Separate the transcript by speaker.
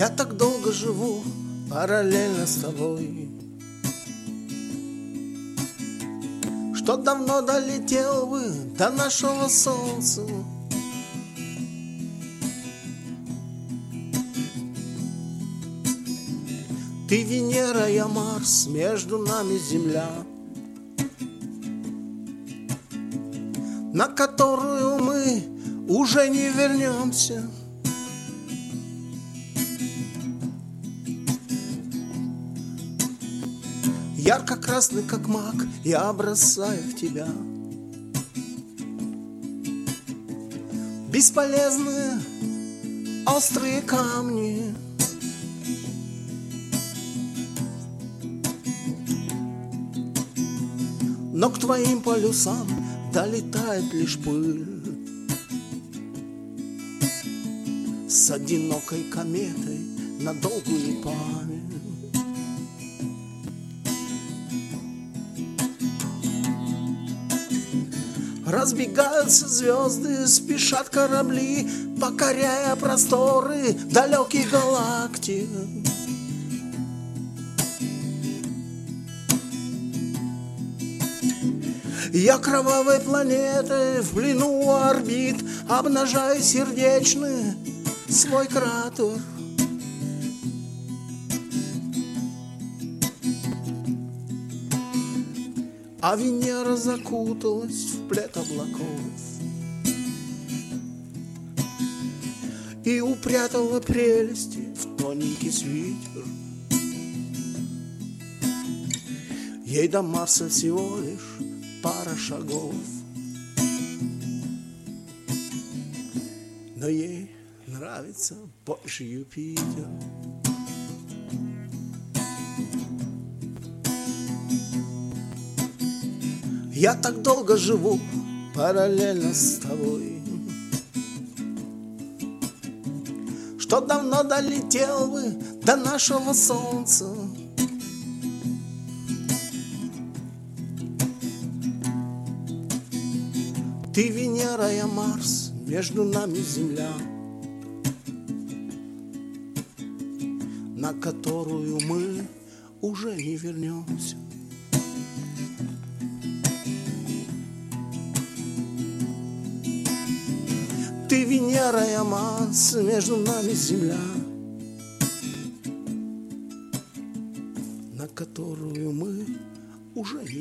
Speaker 1: Я так долго живу параллельно с тобой, что давно долетел бы до нашего солнца. Ты Венера, я Марс, между нами Земля, на которую мы уже не вернемся. Ярко-красный, как мак, я бросаю в тебя бесполезные острые камни. Но к твоим полюсам долетает лишь пыль с одинокой кометой на долгую память. Разбегаются звезды, спешат корабли, покоряя просторы далеких галактик. Я кровавой планетой в плену у орбит обнажаю сердечный свой кратер. А Венера закуталась в плед облаков и упрятала прелести в тоненький свитер. Ей до Марса всего лишь пара шагов, но ей нравится больше Юпитер. Я так долго живу параллельно с тобой, что давно долетел бы до нашего солнца. Ты Венера, я Марс, между нами Земля, на которую мы уже не вернемся. Ты Венера, я Марс, между нами Земля, на которую мы уже не